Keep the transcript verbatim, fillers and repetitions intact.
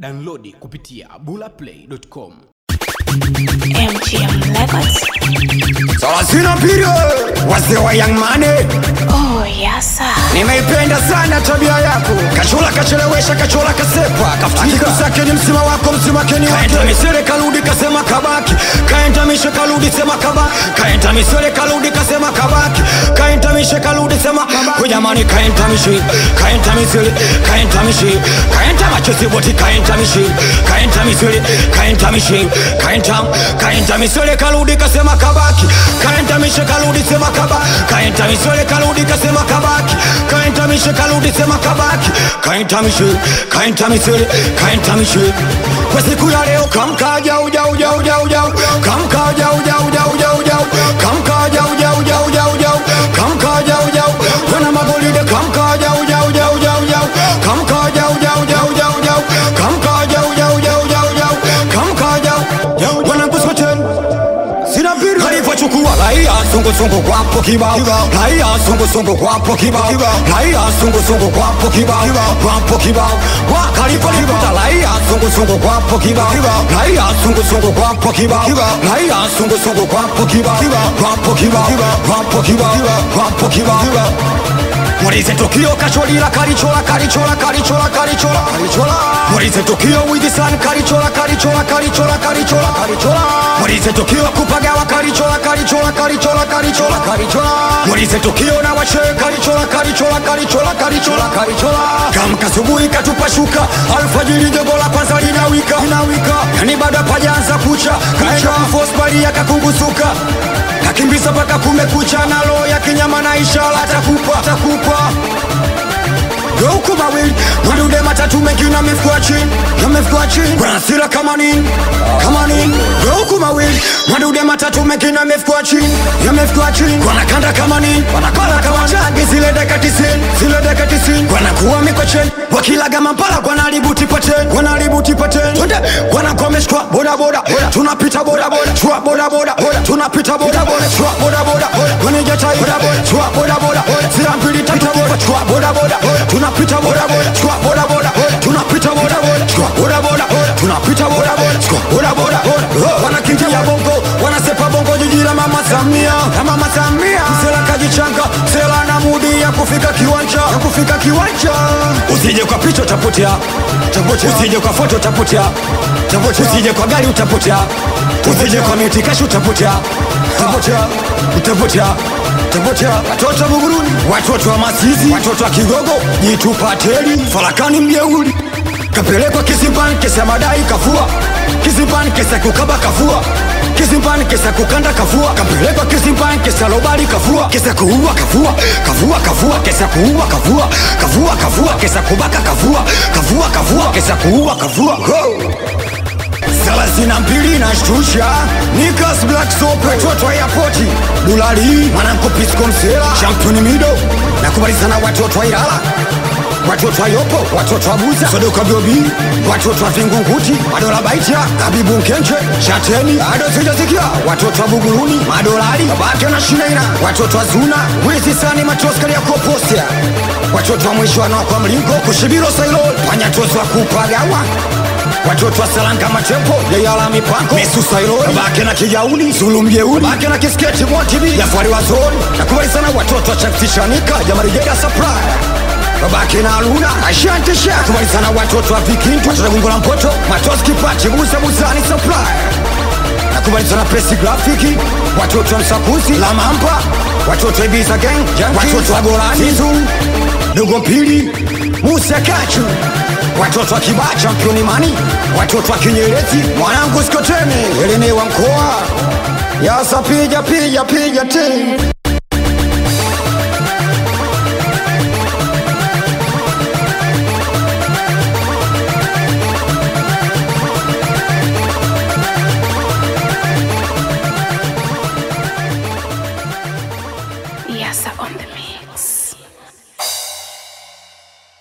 Downloadi kupitia bula play dot com. M G M Records. Salasina Piro, wazee wa Young Money. Oh yes sir. Nimeipenda sana tabia yako. Kachola kachelewesha, kachola kasepa. Kafutika zake ni msima wako, msima keni wake. Kaenda misere kaludi kasema kabaki. Kaenda mishe kaludi sema kabaki. Kaenda misere kaludi kasema kabaki. Kaenda mishe kaludi sema kwa jamani. Kaenda mishe, kaenda misere, kaenda mishe. Kaenda machozi boti, kaenda mishe. Kaenda misere, kaenda mishe. Kaenda, kaenda misere kaludi kasema kabaki. Kaenda mishe kaludi sema kabaki. Kaenda misere kaludi kasema kabaki. Kaenda mishe kaludi sema kabaki. Kaenda mishe, kaenda misere, kaenda mishe. Kwa siku ya leo kamka jau jau jau jau jau. Kamka jau jau jau jau jau. Kamka jau jau jau jau jau. Kamka jau jau. Wana magolide kamka jau jau jau jau jau. Kamka jau jau jau jau jau. Kamka jau jau jau jau jau. Kamka jau. Wana kusoten. Sina piri. Haifa chukua laia sungu sungu kwapo kibao. Laia sungu sungu kwapo kibao. Laia sungu sungu kwapo kibao. Kwapo kibao. Wakalipo liputa laia sungu sungu kwapo kibao. Laia sungu sungu kwapo kibao. Laia sungu sungu kwapo kibao. Kwapo kibao. Kwapo kibao. Kwapo kibao. Morize Tokyo kacholila karichola karichola karichola karichola karichola. Morize Tokyo with the sun karichola karichola karichola karichola karichola. Morize Tokyo kupagawa karichola karichola karichola karichola karichola. Morize Tokyo na wache karichola karichola karichola karichola karichola. Kamka subuhi katupa shuka alfajiri jogo la kwanza linawika linawika. Yani bado pajaanza kucha kaenda force bali akakungusuka. Kakimbiza paka kumekucha na roho ya kinyama na ishara atakupa atakupa. Geuku mawili madude matatu mengine yamefua chini yamefua chini. Kuna sira kama nini kama nini. Geuku mawili madude matatu mengine yamefua chini yamefua chini. Kuna kanda kama nini wanakala kama changi zile dakika tisini zile dakika tisini. Kuna kuwa mikocheni wakila gama mpala kwa nalibuti paten kwa nalibuti paten. Twende wana komeshwa boda boda tunapita boda boda chua boda boda tunapita boda boda chua boda boda. Kwenye jatai boda boda chua boda boda sira mbili tatu boda chua boda boda tunapita boda boda chua boda boda tunapita boda boda chua boda boda tunapita boda boda chua boda boda. Wanakimbia bongo wanasepa bongo jiji la mama Samia la mama Samia. Msela kajichanga msela na mudi ya kufika kiwanja ya kufika kiwanja. Usije kwa picha utapotea utapotea. Usije kwa foto utapotea utapotea. Usije kwa gari utapotea. Usije kwa miti kashi utapotea utapotea utapotea utapotea. Watoto Buguruni watoto wa Masizi watoto wa Kigogo jitupateli Farakani mjeuli. Kapelekwa Kisimpani kesa madai kafua. Kisimpani kesa kukaba kafua. Kisimpani kesa kukanda kafua. Kapelekwa Kisimpani kesa lobali kafua. Kesa kuua kafua kafua kafua. Kesa kuua kafua kafua kafua. Kesa kubaka kafua kafua kafua. Kesa kuua kafua. Salasina mbili na shtusha Nikas Black Soap watoto wa airporti Dulali Mananko Pisco Msela Champion Mido. Nakubaliza na watoto wa Ilala watoto wa Yopo watoto wa Buza Sodoka Biobi watoto wa Vingunguti Madola Baitia Habibu Nkenche Shateni Ado Sijasikia watoto wa Buguruni Madolari Babake na Shineina watoto wa Zuna Wezi Sani Matroskali ya Kopostia watoto wa mwisho wa kwa Mlingo Kushibiro Sailol Panyatozo wa Kupagawa watoto wa Salanga Matempo ya yala mipango Mesu Sailori Babake na Kijauni Zulu Mjeuni Babake na Kisketi Mwatibi Yafwari wa Zoni. Nakubali sana watoto wa Chaktishanika Jamari Jeda Supply Babake na Aluna Ashante Shaka. Nakubali sana watoto wa Vikintu watoto wa Gungo la Mpoto Matoski Pachi Musa Musani Supply. Nakubali sana Presi Grafiki watoto wa Msakuzi La Mampa watoto wa Ibiza Gang watoto wa Golani Nizu Dogo Mpili Musa Kachu watoto wa Kiba Champion Mani watoto wa Kinyerezi mwanangu Skoteni Elene wa mkoa Yasa pija pija pija te.